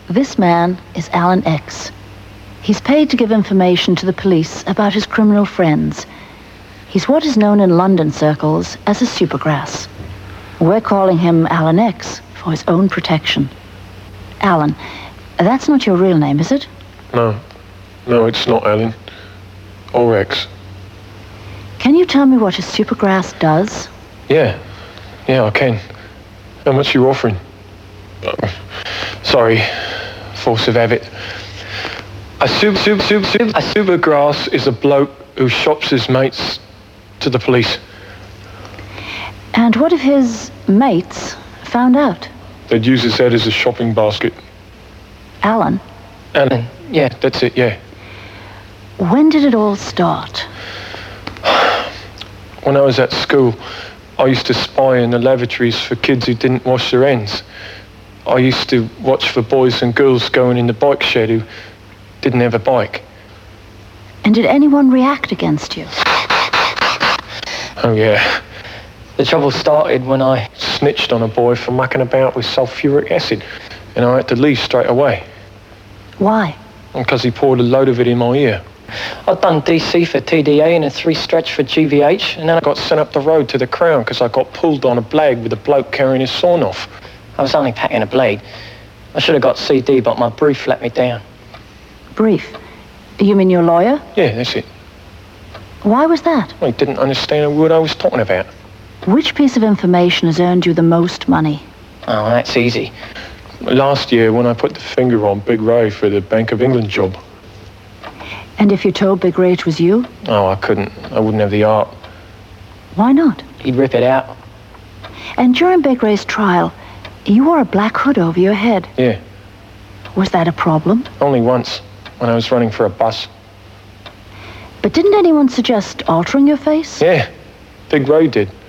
This man is Alan X. He's paid to give information to the police about his criminal friends. He's what is known in London circles as a supergrass. We're calling him Alan X for his own protection. Alan, that's not your real name, is it? No, it's not Alan. Or X. Can you tell me what a supergrass does? Yeah, I can. How much are you offering? Sorry, force of habit. A supergrass is a bloke who shops his mates to the police. And what if his mates found out? They'd use his head as a shopping basket. Alan? Alan, yeah, that's it, yeah. When did it all start? When I was at school, I used to spy in the lavatories for kids who didn't wash their hands. I used to watch for boys and girls going in the bike shed who didn't have a bike. And did anyone react against you? Oh, yeah. The trouble started when I snitched on a boy for mucking about with sulfuric acid, and I had to leave straight away. Why? Because he poured a load of it in my ear. I'd done DC for TDA and a 3-stretch for GVH, and then I got sent up the road to the Crown because I got pulled on a blag with a bloke carrying his sawn off. I was only packing a blade. I should have got CD, but my brief let me down. Brief? You mean your lawyer? Yeah, that's it. Why was that? I didn't understand a word I was talking about. Which piece of information has earned you the most money? Oh, that's easy. Last year, when I put the finger on Big Ray for the Bank of England job. And if you told Big Ray it was you? Oh, I couldn't. I wouldn't have the art. Why not? He'd rip it out. And during Big Ray's trial, you wore a black hood over your head. Yeah. Was that a problem? Only once, when I was running for a bus. But didn't anyone suggest altering your face? Yeah, Big Ray did.